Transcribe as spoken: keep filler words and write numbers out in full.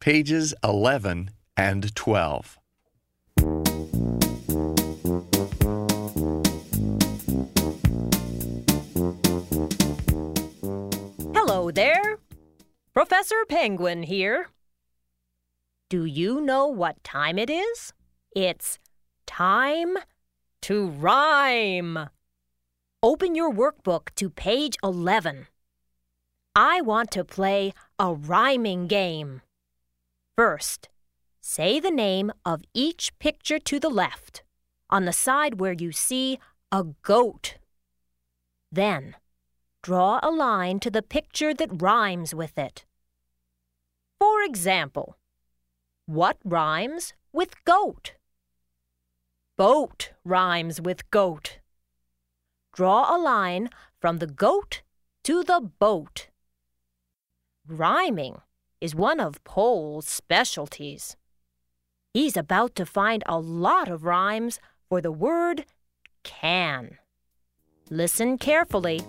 pages eleven and twelve. Hello there. Professor Penguin here. Do you know what time it is? It's time to rhyme. Open your workbook to page eleven. I want to play a rhyming game. First, say the name of each picture to the left, on the side where you see a goat. Then, draw a line to the picture that rhymes with it. For example, what rhymes with goat? Boat rhymes with goat. Draw a line from the goat to the boat. Rhyming is one of Paul's specialties. He's about to find a lot of rhymes for the word can. Listen carefully.